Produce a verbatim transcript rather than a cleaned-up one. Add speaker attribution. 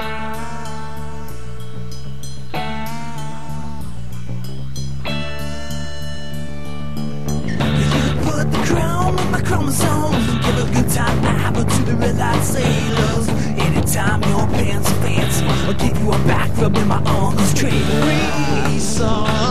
Speaker 1: Chromosomes and give a good time apple to the red light sailors. Anytime your pants are fancy, I'll give you a back rub in my uncle's trailer. Reason.